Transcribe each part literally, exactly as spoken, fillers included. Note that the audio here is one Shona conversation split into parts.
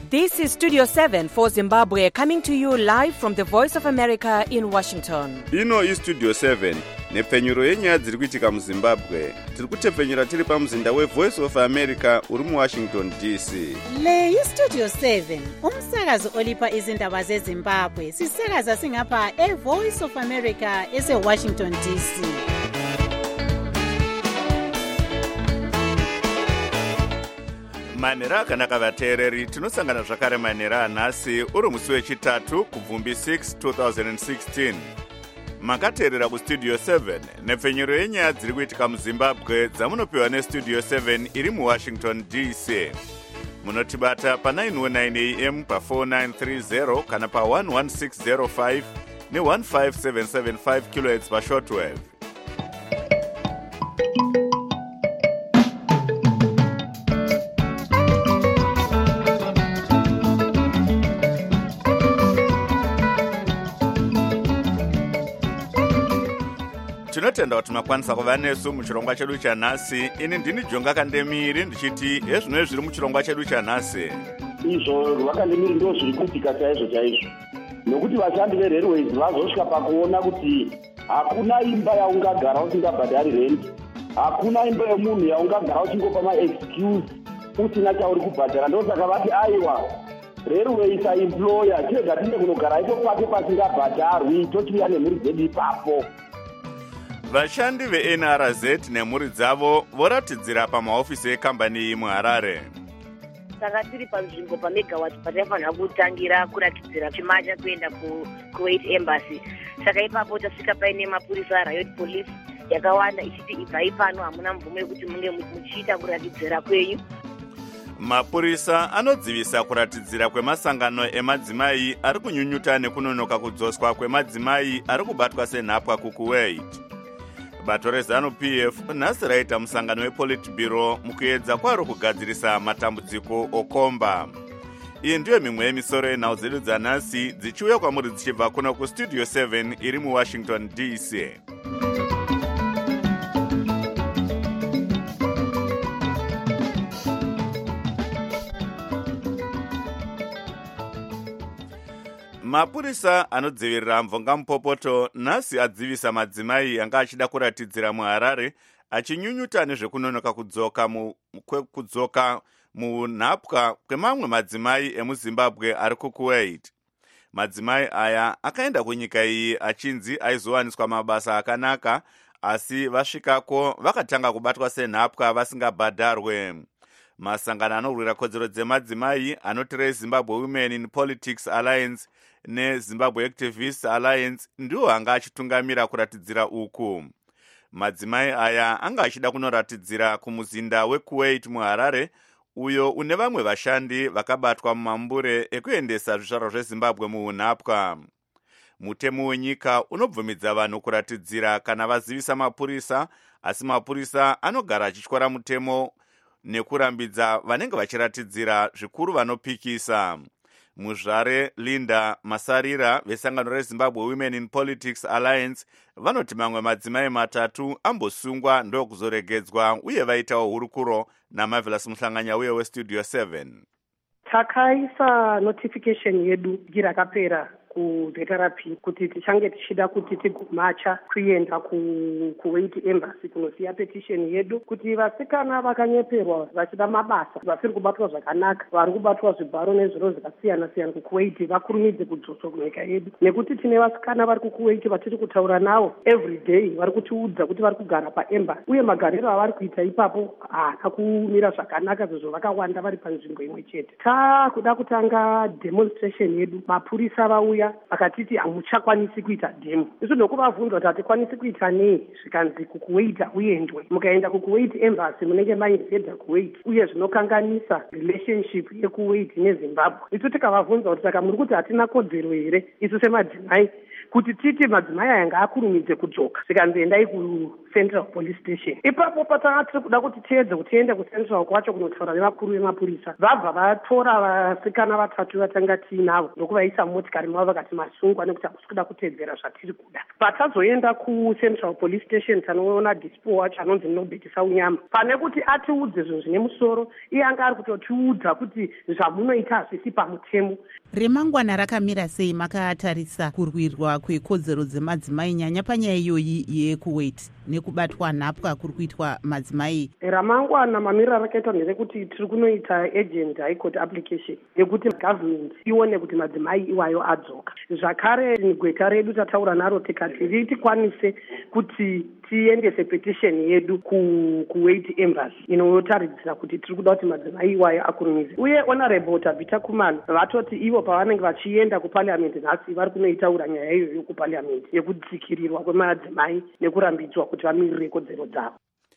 This is Studio seven for Zimbabwe, coming to you live from the Voice of America in Washington. Ino is Studio seven, nepfenyuro yenyaya dziri kuitika muZimbabwe. Tiri kutepfenyura tiri pamuzinda weVoice of America uri muWashington D C. Le iStudio seven, umsakazo olipa izindaba zeZimbabwe. Sisakaza singapha eVoice of America eseWashington D C. Manera akanaka vateereri, tinosangana zvakare manera anhasi uri musi wechitatu kubvumbi six twenty sixteen. Makateerera kuStudio seven, nepfenyuro yenyaya dziri kuitika muZimbabwe dzamunopiwa neStudio seven iri muWashington D C. Munotibata pa nine oh nine A M pa four nine three zero kana pa one one six zero five ne one five seven seven five kilohertz pa shortwave. Tinotenda kuti makwanisa kuva nesu muchirongwa chedu chanhasi. Ini ndini Jonga Kandemiri ndichiti hezvino zviri muchirongwa chedu chanhasi. Izvo vakandemiri ndo zviri kuitika chaizvo chaizvo. Nokuti vashandi veRailways vazosvika pakuona kuti hakuna imba yaungagara usingabhadhari rent. Hakuna imba yemunhu yaungagara uchingopa ma-excuse usina chauri kubhadhara. Ndosaka vati aiwa Railways aemployer tirega tinde kunogara ipo pake pasingabhadharwi tochiuya nemhuri dzedu ipapo. Vashandi veN R Z nemhuri dzavo voratidzira pamahofisi ekambani iyi muHarare. Saka tiri panzvimbo paMegawatt pataifanira kutangira kuratidzira chimacha kuenda kuKuwait Embassy. Saka ipapo tasvika paine mapurisa Riot Police yakawanda ichiti ibvai pano hamuna mvumo yekuti munge muchiita kuratidzira kwenyu. Mapurisa anodzivisa kuratidzira kwemasangano emadzimai ari kunyunyuta nekunonoka kudzoswa kwemadzimai ari kubatwa senhapwa kuKuwait. Bato reZanu-P F nhasi raita musangano wePolitburo mukuedza kwaro kugadzirisa matambudziko okomba. Iyi ndiyo mimwe yemisoro yenhau dzedu dzanhasi dzichiuya kwamuri dzichibva kuno kuStudio seven iri muWashington D C. Mapurisa anodzivirira mvongamupopoto nhasi adzivisa madzimai anga achida kuratidzira muHarare achinyunyuta nezvekunonoka kudzoka mu kudzoka munhapwa kwemamwe madzimai emuZimbabwe ari kuKuwait. Madzimai aya akaenda kunyika iyi achinzi aizowaniswa mabasa akanaka, asi vasvikako vakatanga kubatwa senhapwa vasingabhadharwe. Masangano anorwira kodzero dzemadzimai anoti Zimbabwe Women in Politics Alliance neZimbabwe Activists Alliance ndiwo anga achitungamira kuratidzira uku. Madzimai aya anga achida kunoratidzira kumuzinda weKuwait muHarare, uyo une vamwe vashandi vakabatwa mumambure ekuendesa zvizvarwa zveZimbabwe muunhapwa. Mutemo wenyika unobvumidza vanhu kuratidzira kana vazivisa mapurisa, asi mapurisa anogara achityora mutemo nekurambidza vanenge vachiratidzira zvikuru vanopikisa. Muzvare Linda Masarira vesangano reZimbabwe Women in Politics Alliance vanoti mamwe madzimai matatu ambosungwa ndokuzoregedzwa uye vaitawo hurukuro naMarvelous Muhlanganya uye weStudio seven. Takaisa notification yedu girakapera kuDetarapi kuti tichange tichida kuti tigumacha kuenda kuKuwait Embassy kunosiya petition yedu kuti vasikana vakanyeperwa vachida mabasa vasiri kubatwa zvakanaka vari kubatwa zvibharo nezviro zvakasiyana siyana kuKuwait vakurumidze kudzoswa kunyika yedu, nekuti tine vasikana vari kuKuwait vatiri kutaura navo every day vari kutiudza kuti vari kugara paEmbassy uye magariro avari kuita ipapo haana kumira zvakanaka, zvezvo vakawanda vari panzvimbo imwe chete. Takuda kutanga demonstration yedu, mapurisa vauya akatiti hamuchakwanisi kuita demo. Isu ndokuvabvunza kuti hatikwanisi kuita nei, zvikanzi kuKuwait uyendwe. Mukaenda kuKuwait Embassy munenge mainvadha Kuwait uye zvinokanganisa relationship yekuwait neZimbabwe. Isu tikavabvunza kuti saka muri kuti hatina kodzero here isu semadzimai kuti titi madzimai aya ngaakurumidze kudzoka zvikanzi endai kucentral police station. Ipapo patanga tiri kuda kuti tiedze kuti tiende kucentral kwacho kunotaura nevakuru vemapurisa. Vabva vatora vasikana vatatu vatanga tiinavo ndokuvaisa mumotikari mavo vakati masungwa nekuti hakusi kuda kutedzera zvatiri kuda. Patazoenda kucentral police station tanoona dispo wacho anonzi Nobert Saunyama. Pane kuti atiudze zvinhu zvine musoro, iye anga ari kutotiudza kuti zvamunoita hazvisi pamutemo. Remangwana rakamira sei makatarisa kurwirwa kwekodzero dzemadzimai nyanya panyaya iyoyi yekuwait nekubatwa nhapwa kuri kuitwa madzimai? Ramangwana mamiriro rakaita nderekuti tiri kunoita agent high court application yekuti government ione kuti madzimai iwayo adzoka. Zvakare gweta redu tataura naro tikati ritikwanise kuti tiendese petition yedu ku kuwait embassy inotaridzira kuti tiri kuda kuti madzimai iwayo akurumidze. Uye honorable Tabitha Kumana vatoti ivo pavanenge vachienda kuparliament nhasi vari kunoitaura nyaya iyoyo kuparliament yekudzikirirwa kwemadzimai nekurambidzwa kuti vamirire kodzero dzavo.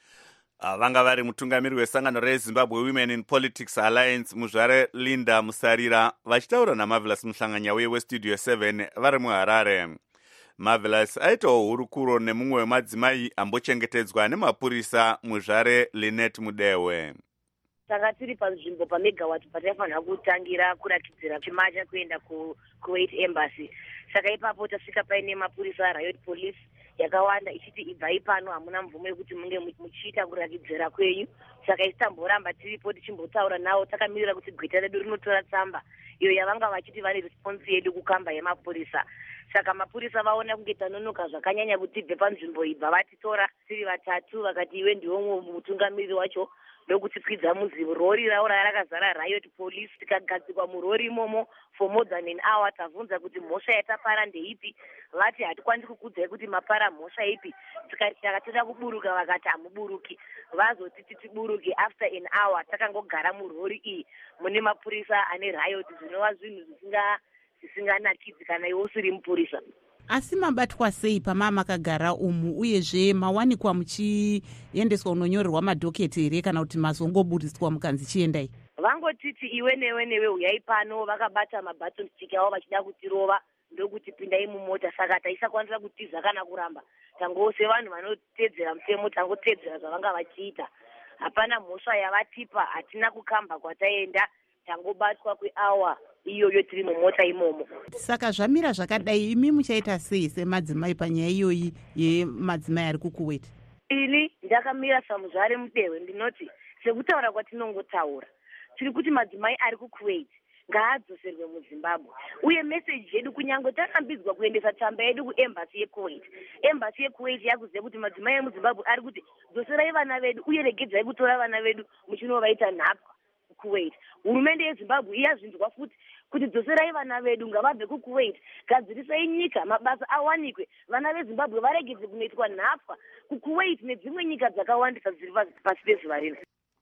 Vanga vari mutungamiri wesangano reZimbabwe Women in Politics Alliance muzvare Linda Musarira vachitaura naMarvelous Muhlanganya uye weStudio seven vari muHarare. Marvelous aitawo hurukuro nemumwe wemadzimai ambochengetedzwa nemapurisa muzvare Linet Mudewe. Saka tiri panzvimbo paMegawatt pataifanira kutangira kuratidzira chimacha kuenda ku Kuwait embassy. Saka ipapo tasvika paine mapurisa riot police yakawanda ichiti ibvai pano hamuna mvumo yekuti munge muchiita kuratidzira kwenyu. Saka isitamboramba tiripo tichimbotaura nawo takamirira kuti gweta redu rinotora tsamba iyo yavanga vachiti vane response yedu kukamba yemapurisa. Saka mapurisa vaona kunge tanonoka zvakanyanya kuti tibve panzvimbo ibva vatitora tiri vatatu vakati iwe ndiwo mutungamiri wacho ndokutikwidza muzivo. Rori ravo rakazara riot police tikagadzikwa murori imomo for more than an hour. Tabvunza kuti mhosva yatapara ndeipi, vati hatikwanisi kukudzai kuti mapara mhosva ipi. Tikati takatoda kuburuka vakati hamuburuki. Vazoti titiburuke after an hour takangogara murori iyi mune mapurisa ane riot zvinova zvinhu zvisinga zvisinganakidzi kana iwe usiri mupurisa. Asi mabatwa sei pama makagara umu uyezve mawanikwa muchiendeswa unonyorerwa madhoketi here kana kuti mazongoburiswa mukanzi chiendai? Vangotiti iwe newe newe uyai pano vakabata mabaton stick avo vachida kutirova ndokuti pindai mumota. Saka taisakwanisa kutiza kana kuramba. Tangose vanhu vanotedzera mutemo tangotedzera zvavanga vachiita. Hapana mhosva yavatipa, hatina kukamba kwataenda, tangobatwa kweawa iyoyo tiri mumota imomo. Saka zvamira zvakadai imi muchaita sei semadzimai panyaya iyoyi yemadzimai ari kukuwait? Ini ndakamira samuzvare Mudewe ndinoti sekutaura kwatinongotaura tiri kuti madzimai ari kukuwait ngaadzoserwe muZimbabwe. Uye message yedu kunyange takambidzwa kuendesa tsamba yedu kuembassy yeKuwait. Embassy yeKuwait yakuziva kuti madzimai emuZimbabwe ari kuti dzoserai vana vedu uye regedzai kutora vana vedu muchinovaita nhapwa kuWait. Hurumende yeZimbabwe iyazvinzwa futi kuti dzoserai vana vedu ngavabve kuKuwait, gadzirisai nyika mabasa awanikwe, vana veZimbabwe varegedze kunoitwa nhapwa kuKuwait nedzimwe nyika dzakawandisa dziri pasi pezuva rino.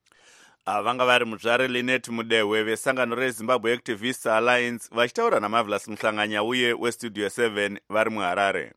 Vanga vari muzvare Linet Mudewe vesangano reZimbabwe Activists Alliance vachitaura naMarvelous Muhlanganya uye weStudio seven vari muHarare.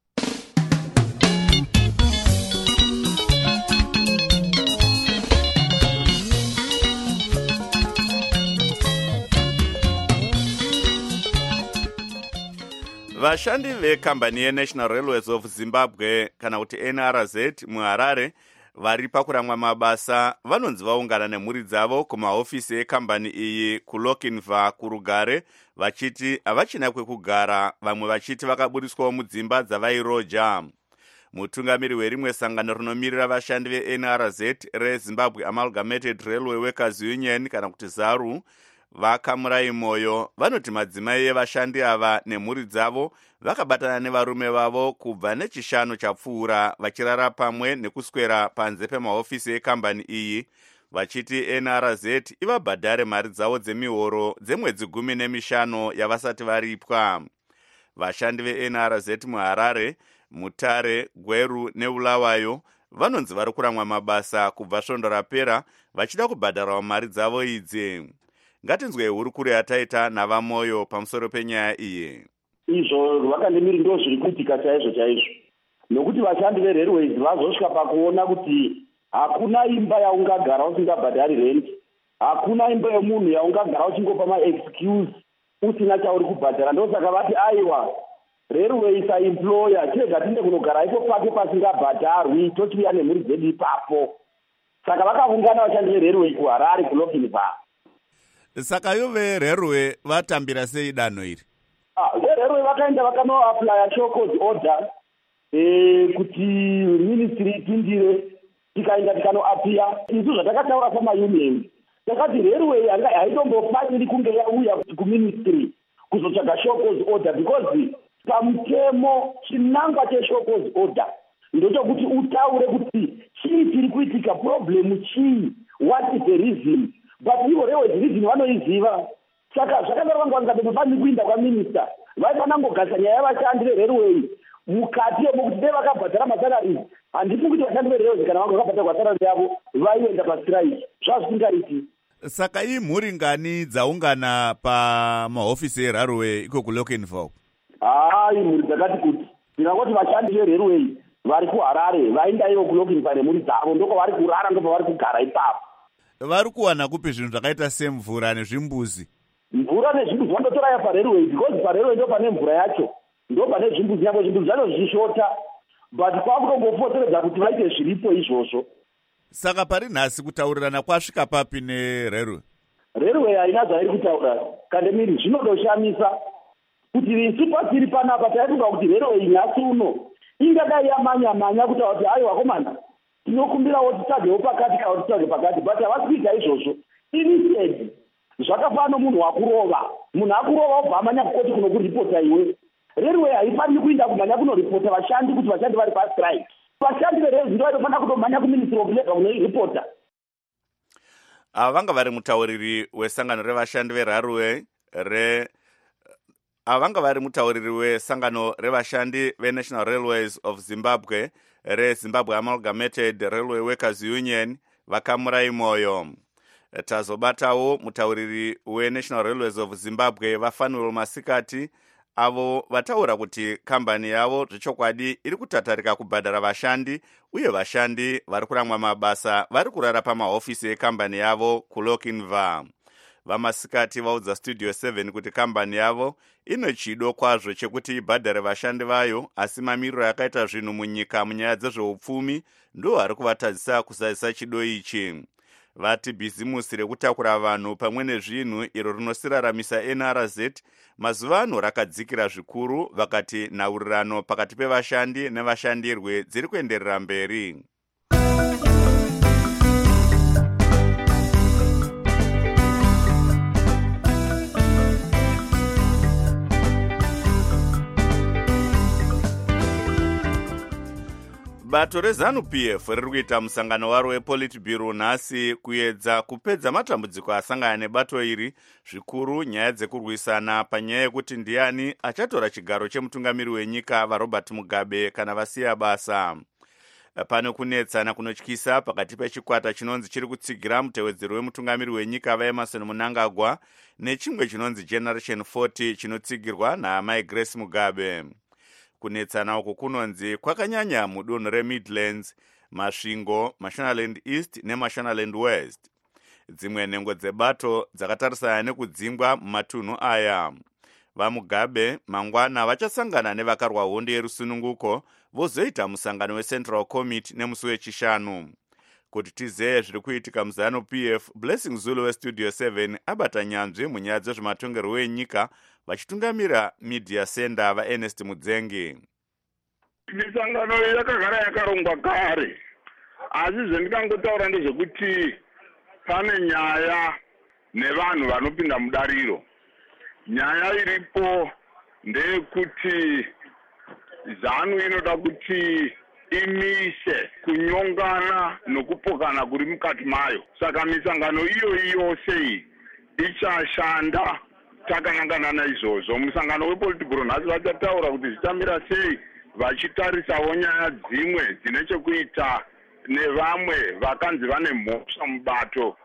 Vashandi vekambani yeNational Railways of Zimbabwe kana kuti N R Z muHarare vari pakuramwa mabasa vanonzi vaungana nemhuri dzavo kumahofisi ekambani iyi kuLokinva kuRugare vachiti havachina kwekugara, vamwe vachiti vakaburiswawo mudzimba dzavairoja. Mutungamiri werimwe sangano rinomirira vashandi veN R Z reZimbabwe Amalgamated Railway Workers Union kana kuti ZARU vakamurai moyo vanoti madzimai evashandi ava nemhuri dzavo vakabatana nevarume vavo kubva nechishanu chapfuura vachirara pamwe nekuswera panze pemahofisi ekambani iyi vachiti N R Z ivabhadhare mari dzavo dzemihoro dzemwedzi gumi nemishanu yavasati varipwa. Vashandi veN R Z muHarare, Mutare, Gweru neBulawayo vanonzi vari kuramwa mabasa kubva svondo rapera vachida kubhadharawo mari dzavo idzi. Ngatinzwe hurukuro yataita navamoyo pamusoro penyaya iyi. Izvo vakandimiri ndo zviri kuitika chaizvo chaizvo, nokuti vashandi veRailways vazosvika pakuona kuti hakuna imba yaungagara usingabhadhari rent, hakuna imba yemunhu yaungagara uchingopa maexcuse usina chauri kubhadhara. Ndosaka vati aiwa railway saemployer tirega tinde kunogara ipo pake pasingabhadharwi tochiuya nemhuri dzedu ipapo. Saka vakaungana vashandi verailway kuharare kuLochinvar. Saka ivo verailway vatambira sei danho iri? Ah, verailway vakaenda vakanoaplya show cause order eh kuti ministry ipindire, tikaenda tikanoapia. Isu zvatakataura pamaunion takati railway anga haitombofaniri kunge yauya kuministry kuzotsvaga show cause order, because pamutemo chinangwa cheshow cause order ndochokuti utaure kuti chii chiri kuitika, problem chii, what is the reason. But ivo railway reason vanoiziva. Saka zvakadaro vanga vangafaniri kuinda kwaminista, vaifanangogasa nyaya yavashandi verailway mukati mokuti dei vakabhadhara masalari. Handifungi kuti vashandi verailway kana vanga vakabhadharwa salari yavo vaienda pastrike, zvazvisingaiti. Saka ii mhuri ngani dzaungana pamahofisi erailway iko kuLochinvar? Hai, mhuri dzakati kuti ndingangoti vashandi verailway vari kuHarare vaenda ivo kuLochinvar nemhuri dzavo, ndoko vari kurara, ndoko vari kugara ipapo. Vari kuwana kupi zvinhu zvakaita semvura nezvimbuzi? Mvura nezvimbuzi vandotoraya parailway, because parailway ndo pane mvura yacho, ndo pane zvimbuzi nyangwe zvimbuzi zvacho zvichishota, but kwakutongopoteredza kuti vaite zviripo izvozvo. Saka pari nhasi kutaurirana kwasvika papi nerailway? Railway haina zvairi kutaura Kandemiri, zvinodoshamisa kuti isu pasiri panapa taifunga kuti railway nhasi uno ingadai yamanya-manya kutaura kuti hai wakomana tinokumbirawo titsvagewo pakati kana titsvage pakati, but havasi kuita izvozvo. Instead zvakafana nomunhu wakurova, munhu akurova obva amanya kukoti kuno kuripota iwe. Railway haifaniri kuinda kumhanya kunoripota vashandi kuti vashandi vari pastrike. Vashandi verailway ndo vanofanira kutomhanya kuministry of labour kunoiripota. Ava vanga vari mutauriri wesangano revashandi verailway re ava vanga vari mutauriri wesangano revashandi veNational Railways of Zimbabwe reZimbabwe Amalgamated Railway Workers Union Vakamurai Moyo. Tazobatawo mutauriri weNational Railways of Zimbabwe Vafanuel Masikati, avo vataura kuti kambani yavo zvechokwadi iri kutatarika kubhadhara vashandi, uye vashandi vari kuramwa mabasa vari kurara pamahofisi ekambani yavo kuLochinvar. Vamasikati vaudza Studio seven kuti kambani yavo ine chido kwazvo chekuti ibhadhare vashandi vayo, asi mamiriro yakaita zvinhu munyika munyaya dzezveupfumi ndo ari kuvatadzisa kuzadzisa chido ichi. Vati bhizimusi rekutakura vanhu pamwe nezvinhu iro rinosiraramisa N R Z mazuva ano rakadzikira zvikuru, vakati nhaurirano pakati pevashandi nevashandirwe dziri kuenderera mberi. Bato reZanu-P F riri kuita musangano waro wePolitburo nhasi kuedza kupedza matambudziko asangana nebato iri, zvikuru nyaya dzekurwisana panyaya yekuti ndiani achatora chigaro chemutungamiri wenyika vaRobert Mugabe kana vasiya basa. Pane kunetsana kunotyisa pakati pechikwata chinonzi chiri kutsigira mutevedzero wemutungamiri wenyika vaEmmerson Mnangagwa nechimwe chinonzi Generation forty chinotsigirwa naamai Grace Mugabe. Kunetsana uku kunonzi kwakanyanya mudunhu reMidlands, Masvingo, Mashonaland East neMashonaland West. Dzimwe nhengo dzebato dzakatarisana nekudzingwa mumatunhu aya. VaMugabe mangwana vachasangana nevakarwa hondo yerusununguko, vozoita musangano weCentral Committee nemusi wechishanu. Kuti tizive zviri kuitika muZanu-P F, Blessing Zulu weStudio seven abata nyanzvi munyaya dzezvematongerwo enyika, vachitungamira media center vaErnest Mudzengi. Misangano yakagara yakarongwa kare, asi zvendingangotaura ndezvekuti pane nyaya nevanhu vanopinda mudariro. Nyaya iripo ndeyekuti Zanu inoda kuti imise kunyongana nokupokana kuri mukati mayo. Saka misangano iyo yose ichashanda takanangana naizvozvo. Musangano wePolitburo nhasi vachataura kuti zvichamira sei, vachitarisawo nyaya dzimwe dzine chekuita nevamwe vakanzi vane mhosva mubato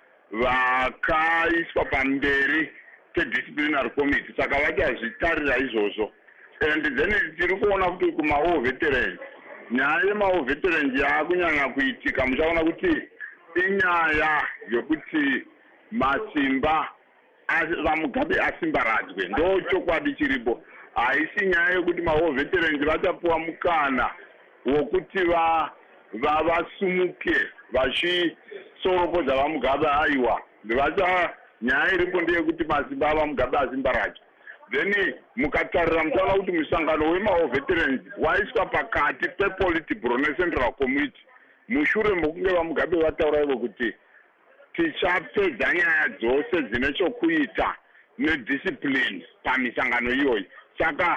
vakaiswa pamberi pedisciplinary committee. Saka vachazvitarira izvozvo. And then tiri kuona kuti kumawar veterans, nyaya yemawar veterans yakunyanya kuitika, muchaona kuti inyaya yokuti masimba vaMugabe asimbaradzwe, ndo chokwadi chiripo. haisi nyaya yekuti mawar veterans vachapuwa mukana wokuti vasumuke vachisoropodza vamugabe aiwa vacha nyaya iripo ndeyekuti masimba avamugabe asimba racho. Then mukatarira muchaona kuti musangano wemawar veterans waiswa pakati pepolitburo necentral committee mushure mokunge vamugabe vataura ivo kuti tichapedza nyaya dzose dzine chokuita nediscipline pamisangano iyoyi. Saka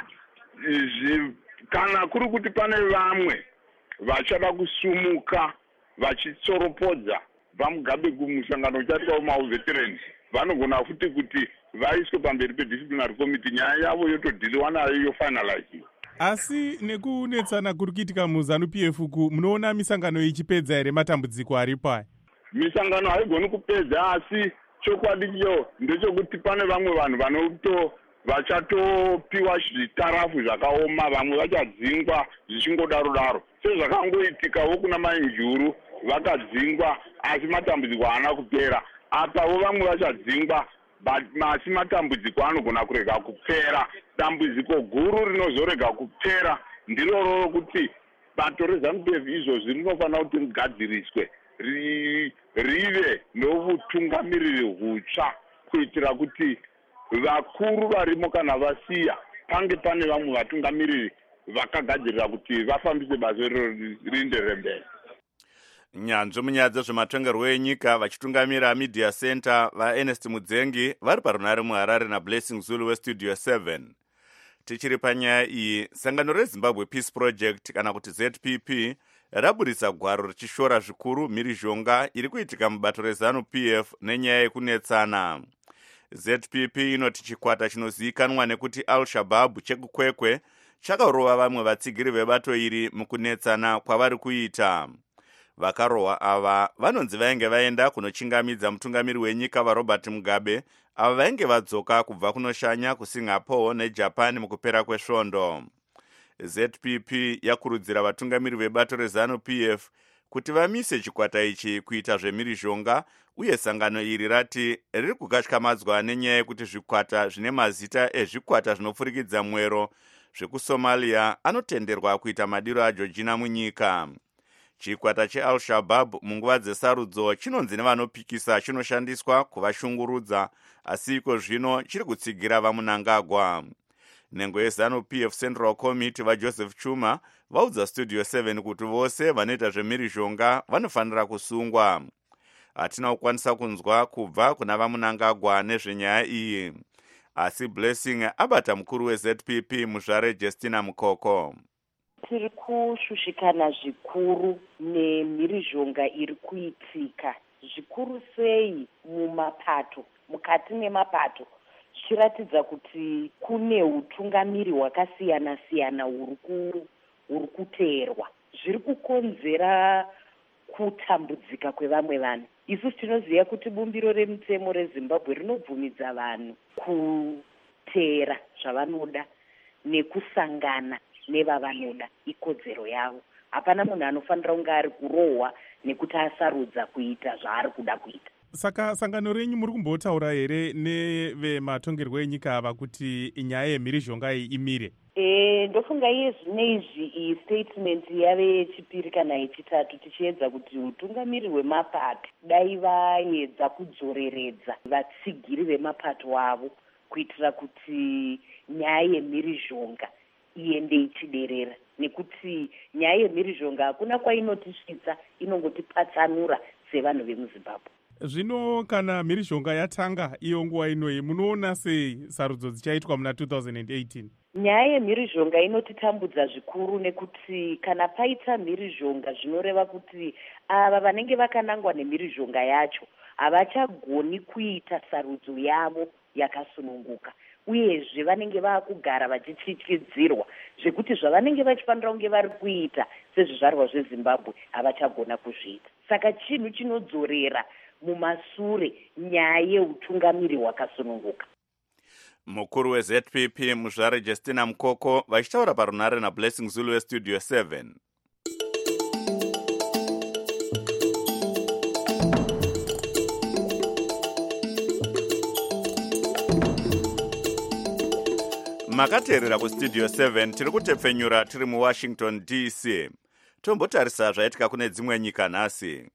kana kuri kuti pane vamwe vachada kusumuka vachitsoropodza vamugabe kumusangano uchaitwa wemawar veterans vanogona futi kuti vaiswe pamberi pedisciplinary committee nyaya yavo yotodhiliwa nayo yofinaliziwa. Asi nekunetsana kuri kuitika muZANU-P F ku munoona misangano ichipedza here matambudziko aripo aya? Misangano haigoni kupedza, asi chokwadi cho ndechekuti pane vamwe vanhu vanoto vachatopiwa zvitarafu zvakaoma, vamwe vachadzingwa zvichingodaro daro sezvakangoitikawo kuna mainjuru vakadzingwa asi matambudziko haana kupera. Apawo vamwe vachadzingwa asi matambudziko anogona kurega kupera. Dambudziko guru rinozorega kupera ndiroro kuti bato reZANU-P F izvozvi rinofanira kuti rigadziriswe rive novutungamiriri hutsva kuitira kuti vakuru varimo kana vasiya pange pane vamwe vatungamiriri vakagadzirira kuti vafambise basa iroro rienderere mberi. Nyanzvi munyaya dzezvematongerwo enyika vachitungamira Media Center vaErnest Mudzengi vari parunare muHarare naBlessing Zulu weStudio seven. Tichiri panyaya iyi, sangano reZimbabwe Peace Project kana kuti Z P P raburitsa gwaro richishora zvikuru mhirizhonga iri kuitika mubato reZANU-P F nenyaya yekunetsana. Z P P inoti chikwata chinozivikanwa nekuti Al-Shabaab chekukwekwe chakarova vamwe vatsigiri vebato iri mukunetsana kwavari kuita. Vakarohwa ava vanonzi vainge vaenda kunochingamidza mutungamiri wenyika vaRobert Mugabe ava vainge vadzoka kubva kunoshanya kuSingapore neJapan mukupera kwesvondo. Z P P yakurudzira vatungamiri vebato reZANU-P F kuti vamise chikwata ichi kuita zvemhirizhonga, uye sangano iri rati riri kukatyamadzwa nenyaya yekuti zvikwata zvine mazita ezvikwata zvinopfurikidza mwero zvekuSomalia anotenderwa kuita madiro aJoργina munyika. Chikwata cheAl-Shabaab munguva dzesarudzo chinonzi nevanopikisa chinoshandiswa kuvashungurudza, asi iko zvino chiri kutsigira vamunangagwa. Nhengo yeZANU-P F Central Committee vaJoseph Chuma vaudza Studio seven kuti vose vanoita zvemhirizhonga vanofanira kusungwa. Hatina kukwanisa kunzwa kubva kuna vamunangagwa nezvenyaya iyi, asi Blessing abata mukuru weZ P P muZvare Justina Mukoko. Tiri kushushikana zvikuru nemhirizhonga iri kuitika, zvikuru sei mumapato, mukati memapato, zvichiratidza kuti kune utungamiri hwakasiyana siyana huri kuteerwa. Zviri kukonzera kutambudzika kwevamwe vanhu. Isu tinoziva kuti bumbiro remutemo reZimbabwe rinobvumidza vanhu kuteera zvavanoda nekusangana nevavanoda, ikodzero yavo. Hapana munhu anofanira kunge ari kurohwa nekuti asarudza kuita zvaari kuda kuita. Saka sangano renyu muri kumbotaura here nevematongerwo enyika ava kuti nyaya yemhirizhonga iyi imire? E, ndofunga iye zvine izvi iyi statement yave yechipiri kana yechitatu tichiedza kuti utungamiri hwemapato dai vaedza kudzoreredza vatsigiri vemapato avo kuitira kuti nyaya yemhirizhonga iende ichiderera, nekuti nyaya yemhirizhonga hakuna kwainotisvitsa, inongotipatsanura sevanhu vemuZimbabwe. Zvino kana mhirizhonga yatanga iyo nguva inoyi, munoona sei sarudzo dzichaitwa muna two thousand eighteen? Nyaya yemhirizhonga inotitambudza zvikuru, nekuti kana paita mhirizhonga zvinoreva kuti ava vanenge vakanangwa nemhirizhonga yacho havachagoni kuita sarudzo yavo yakasununguka, uyezve vanenge vaakugara vachityityidzirwa zvekuti zvavanenge vachifanira kunge vari kuita sezvizvarwa zveZimbabwe havachagona kuzviita. Saka chinhu chinodzorera mumasure nyaya yeutungamiri hwakasununguka. Mukuru weZ P P muZvare Justina Mukoko vachitaura parunare naBlessing Zulu weStudio seven. makateerera kustudio seven tiri kutepfenyura tiri muwashington D C. Tombotarisa zvaitika kune dzimwe nyika nhasi.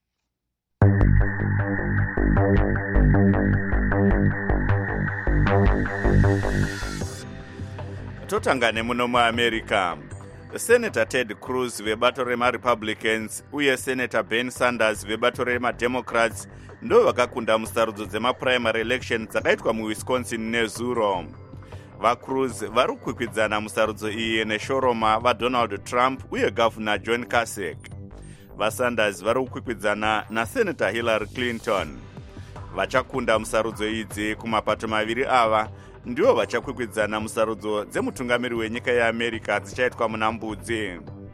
Totanga nemuno muAmerica. Senator Ted Cruz vebato remaRepublicans uye Senator Ben Sanders vebato remaDemocrats ndo vakakunda musarudzo dzemaprimary election dzakaitwa muWisconsin nezuro. VaCruz vari kukwikwidzana musarudzo iyi neshoroma vaDonald Trump uye Governor John Kasich. VaSanders vari kukwikwidzana naSenator Hillary Clinton. Vachakunda musarudzo idzi kumapato maviri ava ndiwo vachakwikwidzana musarudzo dzemutungamiri wenyika yeAmerica dzichaitwa muna Mbudzi.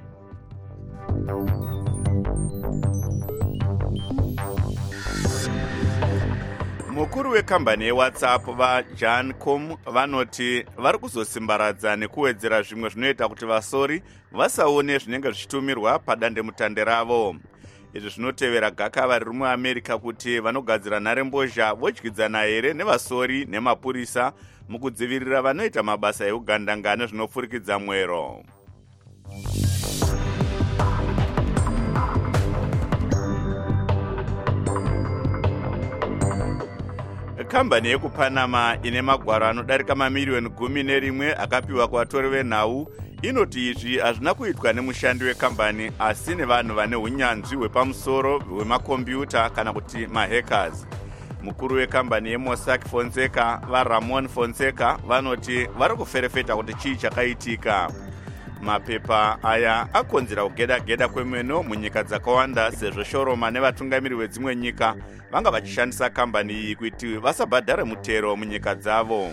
Mukuru wekambani yeWhatsApp vaJohn Com vanoti vari kuzosimbaradza nekuwedzera zvimwe zvinoita kuti vasori vasaone zvinenge zvichitumirwa padandemutande ravo. Izvi zvinotevera gakava riri muAmerica kuti vanogadzira nharembozha vodyidzana here nevasori nemapurisa mukudzivirira vanoita mabasa eugandanga zvinopfurikidza mwero. Kambani yekuPanama ine magwaro anodarika mamiliyoni gumi nerimwe akapiwa kuvatori venhau inoti izvi hazvina kuitwa nemushandi wekambani asi nevanhu vane unyanzvi hwepamusoro hwemakombiyuta kana kuti mahackers. Mukuru wekambani yeMossack Fonseca vaRamon Fonseca vanoti vari kuferefeta kuti chii chakaitika. Mapepa aya akonzera kugeda-geda kwemeno munyika dzakawanda sezvo shoroma nevatungamiri vedzimwe nyika vanga vachishandisa kambani iyi kuti vasabhadhare mutero munyika dzavo.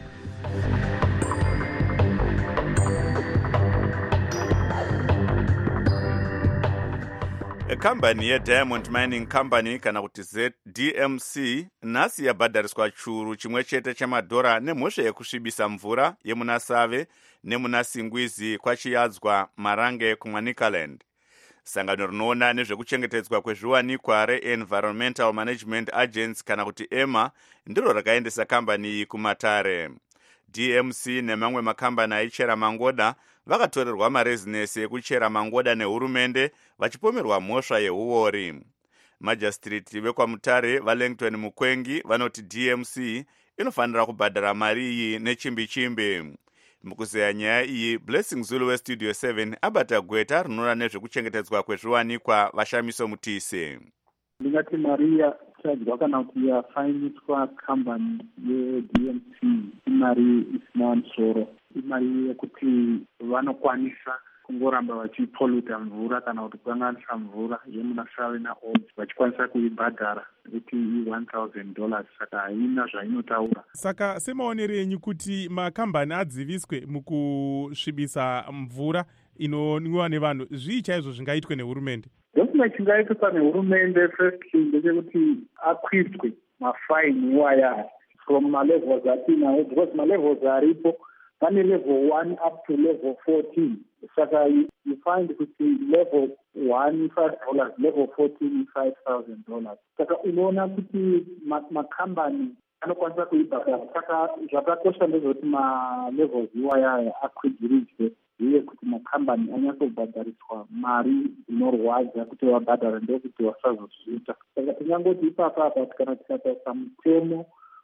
Kambani yeDiamond Mining Company kana kuti Z D M C nhasi yabhadhariswa churu chimwe chete chamadhora nemhosva yekusvibisa mvura yemuna Save nemuna Singwizi kwachiyadzwa Marange kuManicaland. Sangano rinoona nezvekuchengetedzwa kwezviwanikwa reEnvironmental Management Agency kana kuti E M A ndiro rakaendesa kambani iyi kumatare. D M C nemamwe makambani aichera mangoda vakatorerwa marezinesi ekuchera mangoda nehurumende vachipomerwa mhosva yehuori. Majistreti vekwamutare vaLangton Mukwengi vanoti D M C inofanira kubhadhara mari iyi nechimbi-chimbi. Mukuzeya nyaya iyi, Blessing Zulu weStudio seven abata gweta rinoona nezvekuchengetedzwa kwezviwanikwa Vashamiso Mutise. Ndingati mari yachadzwa kana kuti yafainiswa kambani yeD M C imari isina musoro. Imari yekuti vanokwanisa kungoramba vachipoluta mvura kana kuti kukanganisa mvura yemuna Save naOdzi vachikwanisa kuibhadhara kuti one thousand dollars saka haina zvainotaura. Saka semaonero enyu kuti makambani adziviswe mukusvibisa mvura inonwiwa nevanhu, zvii chaizvo zvingaitwe nehurumende? Ndosina chingaitwa nehurumende first ndechekuti akwiswe mafaini iwaya from malevels atinawo because malevels aripo pane level one up to level fourteen. Saka you, you find kuti level one five dollars, level fourteen five thousand dollars. Saka unoona kuti makambani anokwanisa kuibhadhara. Saka zvakakosha ndezvekuti malevels iwaya akwidziridzwe uye kuti makambani anyatsobhadhariswa mari inorwadza kuti vabhadhara ndokuti vasazozviita. Saka tingangoti ipapa apa kana tikatarisa mutemo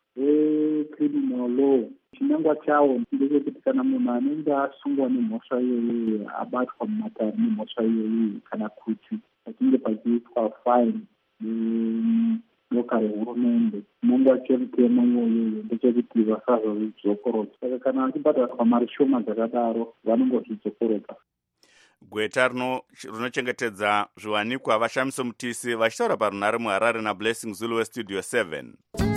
wecriminal law chinangwa chawo ndechekuti kana munhu anenge asungwa nemhosva iyoyo abatwa mumatare nemhosva iyoyo kana kuti pachinge pachiitwa fine nedoka rehurumende chinangwa chemutemo iyoyo ndechekuti vasazozvidzokorodza. Saka kana vachibhadhariswa mari shoma dzakadaro vanongozvidzokorodza. Gweta rinochengetedza zviwanikwa Vashamiso Mutisi vachitaura parunhare muHarare naBlessing Zulu weStudio seven.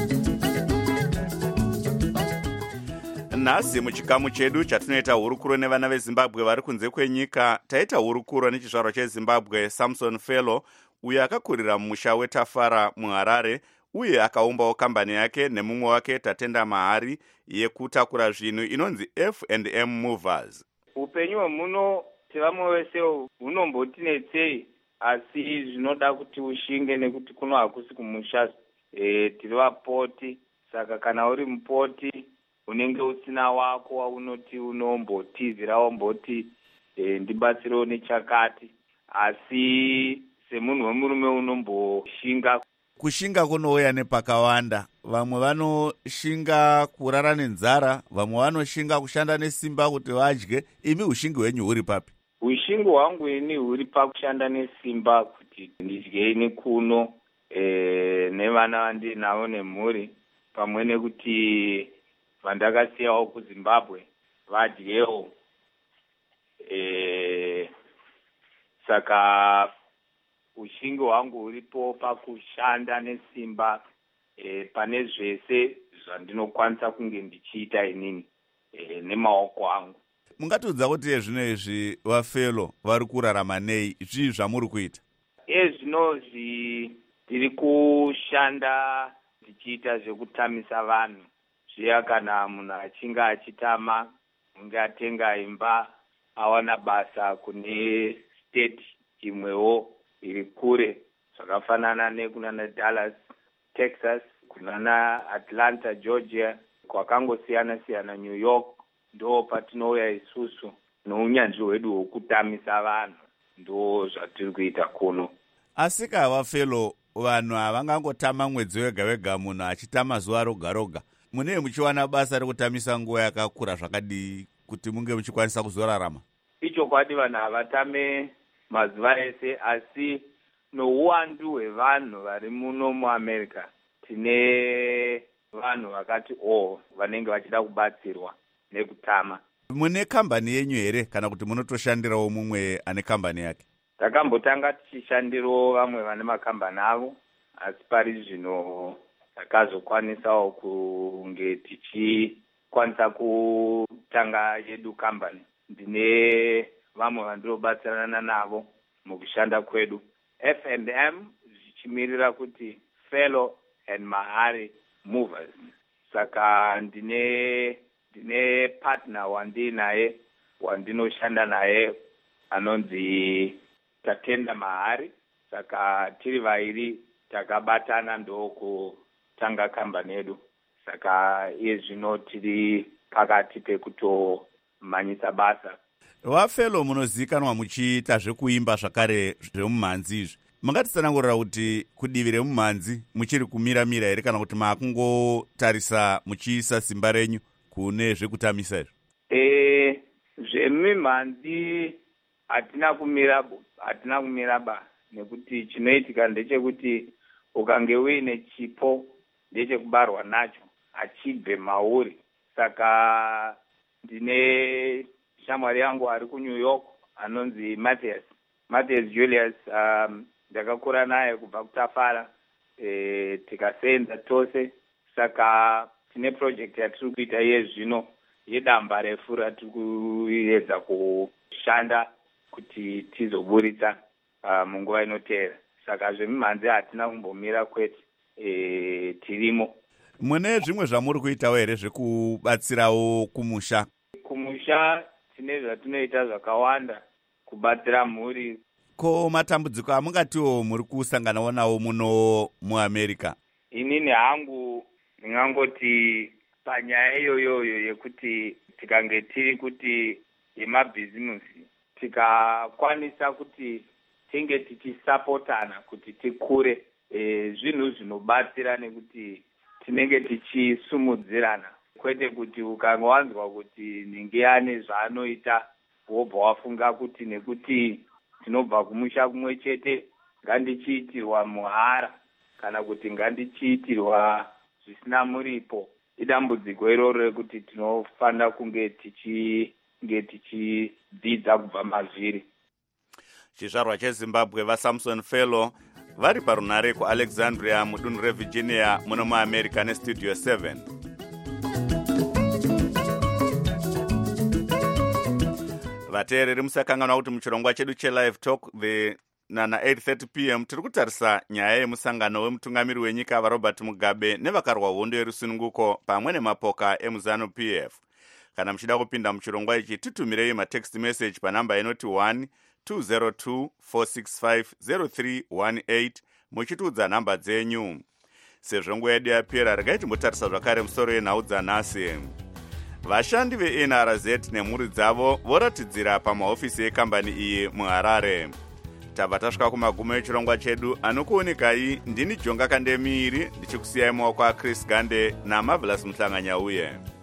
Nhasi muchikamu chedu chatinoita hurukuro nevana veZimbabwe vari kunze kwenyika, taita hurukuro nechizvarwa cheZimbabwe Samson Fellow uyo akakurira mumusha weTafara muHarare uye akaumbawo kambani yake nemumwe wake Tatenda Mahari yekutakura zvinhu inonzi F and M Movers. Upenyu hwemuno tivamwe wese hunombotinetsei asi zvinoda kuti ushinge nekuti kuno hakusi kumusha e, tiri vapoti. Saka kana uri mupoti unenge usina wako waunoti unombotizira womboti e, ndibatsirewo nechakati, asi semunhu wemurume unomboshinga. Kushinga kunouya nepakawanda. Vamwe vanoshinga kurara nenzara, vamwe vanoshinga kushanda nesimba kuti vadye. Imi ushingi hwenyu huri papi? Ushingi hwangu ini huri pakushanda nesimba kuti ndidye ini kuno e, nevana vandinavo nemhuri, pamwe nekuti vandakasiyawo kuZimbabwe vadyewo. E, saka ushingi hwangu huripo pakushanda nesimba e, pane zvese zvandinokwanisa kunge ndichiita inini e, nemaoko angu. Mungatiudza kuti zvino izvi vaFelo vari kurarama nei? Zvii zvamuri kuita? Ezvino tiri kushanda tichiita zvekutamisa vanhu. Zviya kana munhu achinge achitama, unge atenga imba, awana basa kune state imwewo iri kure, zvakafanana nekunana Dallas, Texas, kunana Atlanta, Georgia, kwakangosiyana siyana, New York, ndo patinouya isusu nounyanzvi hwedu hwokutamisa vanhu. Ndo zvatiri kuita kuno. Asi vaFelo, vanhu havangangotama mwedzi wega wega, munhu achitama zuva roga roga. Munee muchiwana basa rekutamisa nguva yakakura zvakadii kuti munge muchikwanisa kuzorarama? Ichokwadi, vanhu havatame mazuva ese, asi nouwandu hwevanhu vari muno muAmerica tine vanhu vakati oh vanenge vachida kubatsirwa nekutama. Mune kambani yenyu here kana kuti munotoshandirawo mumwe ane kambani yake? Takambotanga tichishandirawo vamwe vane makambani avo, asi pari zvino takazokwanisawo kunge tichikwanisa kutanga yedu kambani. Ndine vamwe vandinobatsirana navo mukushanda kwedu, F and M zvichimirira kuti Fellow and Mahari Movers. Saka ndine ndine partner wandinaye wandinoshanda naye anonzi Tatenda Mahari. Saka tiri vairi takabatana ndokutanga kambani yedu. Saka iye zvino tiri pakati pekutomhanyisa basa. VaFelo munozikanwa muchiita zvekuimba zvakare zvemumhanzi izvi. Mungatitsanangurira kuti kudivi remumhanzi muchiri kumira-mira here kana kuti maakungotarisa muchiisa simba renyu kune zvekutamisa izvi? E, zvemimhanzi hatina kumira hatina kumira ba, nekuti chinoitika ndechekuti ukange uine chipo ndechekubarwa nacho achibve mauri. Saka ndine shamwari yangu ari kuNew York anonzi Matthias Matthias Julius, um, ndakakura naye kubva kutafara, e, tikasenza tose. Saka tine project yatiri kuita iye zvino yedamba refu ratiri kuedza kushanda kuti tizoburitsa uh, munguva inoteera. Saka zvemimhanzi hatina kumbomira kwete, e, tirimo. Mune zvimwe zvamuri kuitawo here zvekubatsirawo kumusha? Kumusha tine zvatinoita zvakawanda kubatsira mhuri. Ko matambudziko amungatiwo muri kusanganawo nawo muno muAmerica? Inini hangu ndingangoti panyaya iyoyoyo yekuti tikange tiri kuti yemabhizimusi, tikakwanisa kuti tinge tichisapotana kuti tikure, e, zvinhu zvinobatsira nekuti tinenge tichisumudzirana, kwete kuti ukange wanzwa kuti ninge ane zvaanoita wobva wafunga kuti nekuti tinobva kumusha kumwe chete ngandichiitirwa muhara kana kuti ngandichiitirwa zvisina muripo. Idambudziko iroro rekuti tinofanira kunge tichinge tichidzidza kubva mazviri. Chizvarwa cheZimbabwe vaSamson Fellow vari parunare kuAlexandria mudunhu reVirginia muno muAmerica nestudio seven. Vateereri musakanganwa kuti muchirongwa chedu chelive talk the nana eight thirty p m tiri kutarisa nyaya yemusangano wemutungamiri wenyika vaRobert Mugabe nevakarwa hondo yerusununguko pamwe nemapoka emuZanu P F. Kana muchida kupinda muchirongwa ichi titumirei matext message panhamba inoti one two zero two four six five zero three one eight muchitiudza nhamba dzenyu. Sezvo nguva yedu yapera, regai timbotarisa zvakare musoro yenhau dzanhasi. vashandi ve-N R Z nemhuri dzavo voratidzira pamahofisi ekambani iyi muharare. Tabva tasvika kumagumo echirongwa chedu. Anokuonekai ndini Jonga Kandemiri ndichikusiyai maoko aChris Gande naMarvelous Muhlanganyauye.